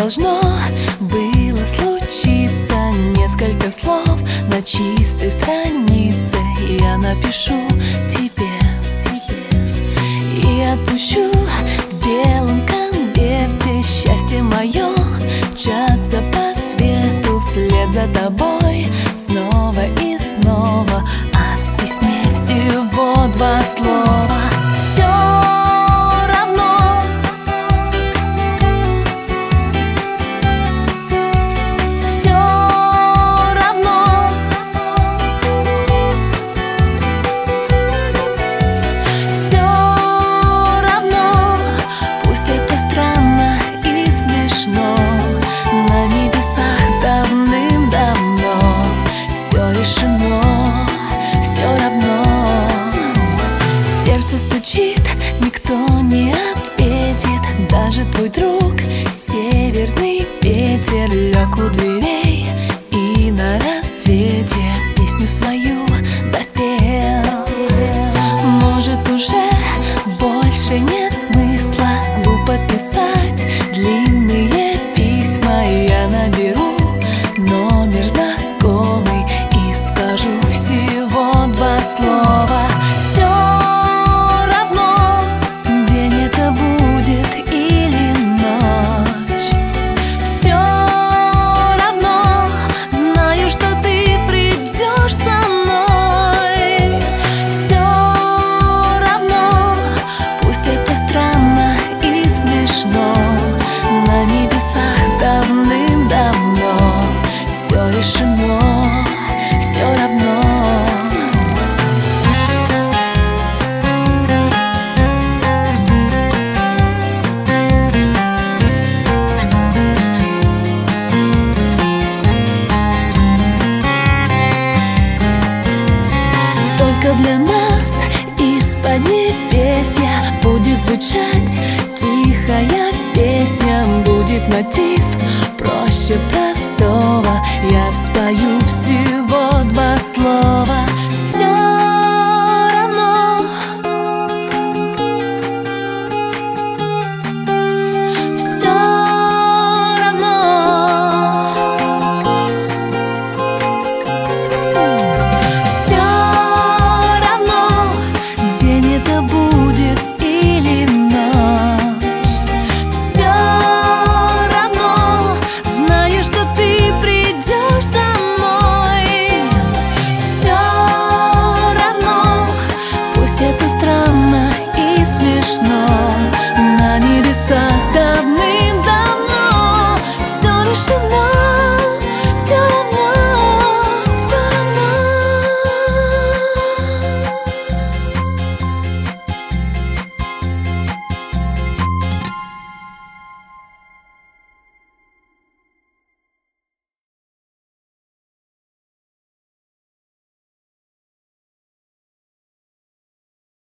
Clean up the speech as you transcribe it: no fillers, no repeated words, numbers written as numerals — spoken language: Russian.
должно было случиться. Несколько слов на чистой странице я напишу тебе и отпущу в белом конверте. Счастье мое мчаться по свету вслед за тобой снова и снова, а в письме всего 2 слова. Все равно, все равно, все равно. Пусть это странно и смешно, на небесах давным-давно все решено, все равно. Сердце стучит, никто не ответит, даже твой друг северный ветер лег у дверей и на рассвете песню свою допел. Может, уже больше нет смысла глупо писать длинные письма. Я наберу номер знакомый и скажу всего 2 слова. Все равно, день это будет или ночь. Все равно, знаю, что ты придешь со мной. Все равно, пусть это странно и смешно, на небесах давным-давно все решено, все равно. Только для нас из-под небесья будет звучать тихая песня, будет мотив проще простого. Я спою всего 2 слова. Все равно, все равно, все равно, день это будет или ночь. Все равно, знаю, что ты придешь со мной. Все равно, пусть это странно и смешно, на небесах давным-давно все решено.